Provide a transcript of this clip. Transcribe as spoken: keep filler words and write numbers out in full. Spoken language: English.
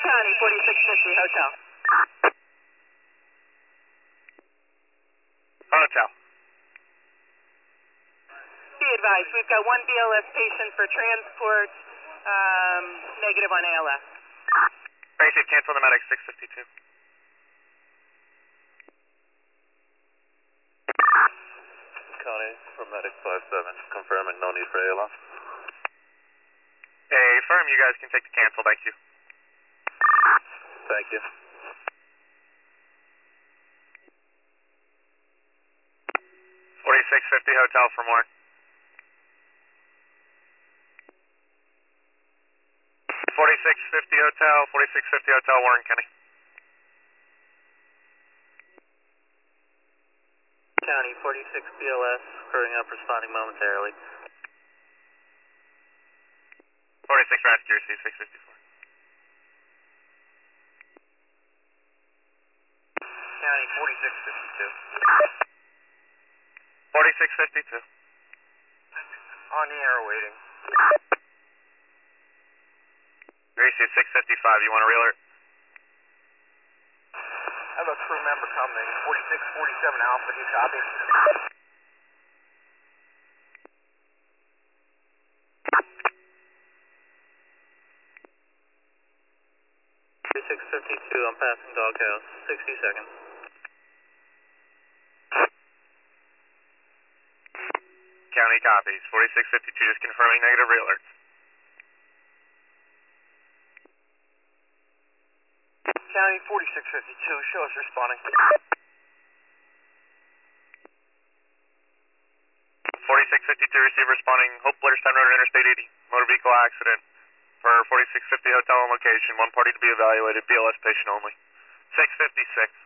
County, forty-six fifty, hotel. Hotel. Be advised, we've got one B L S patient for transport, um, negative on A L S. Basic, cancel the medic, six fifty-two. County, from medic five seven, confirming no need for A L S. Hey, firm, you guys can take the cancel, thank you. Thank you. forty-six fifty hotel for more. forty-six fifty hotel, forty-six fifty hotel, Warren County. County, forty-six B L S, hurrying up, responding momentarily. forty-six rescue, C six fifty-four. County, forty-six fifty-two. forty-six fifty-two. On the air, waiting. Gracie, six fifty-five, you want a realer? I have a crew member coming, forty-six forty-seven Alpha, do you copy? forty-six fifty-two, I'm passing doghouse, sixty seconds. County copies, forty-six fifty-two, just confirming negative realers. County, forty-six fifty-two, show us responding. forty-six fifty-two, receive responding, Hope Blairstown Road, Interstate eighty, motor vehicle accident for forty-six fifty hotel on location, one party to be evaluated, B L S patient only. six fifty-six.